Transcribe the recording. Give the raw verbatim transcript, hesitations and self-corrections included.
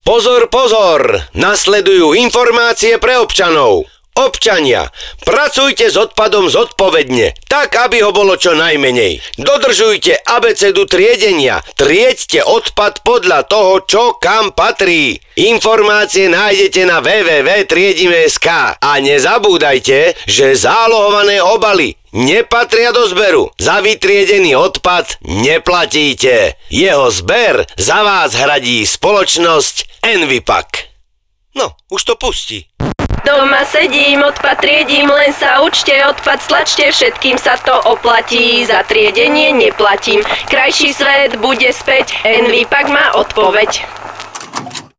Pozor, pozor! Nasledujú informácie pre občanov. Občania, pracujte s odpadom zodpovedne, tak aby ho bolo čo najmenej. Dodržujte abecedu triedenia, trieďte odpad podľa toho, čo kam patrí. Informácie nájdete na w w w bodka triedime bodka es ká a nezabúdajte, že zálohované obaly nepatria do zberu. Za vytriedený odpad neplatíte. Jeho zber za vás hradí spoločnosť Envipak. No, už to pustí. Doma sedím, odpad triedím, len sa učte, odpad stlačte, všetkým sa to oplatí, za triedenie neplatím. Krajší svet bude späť, Envipak má odpoveď.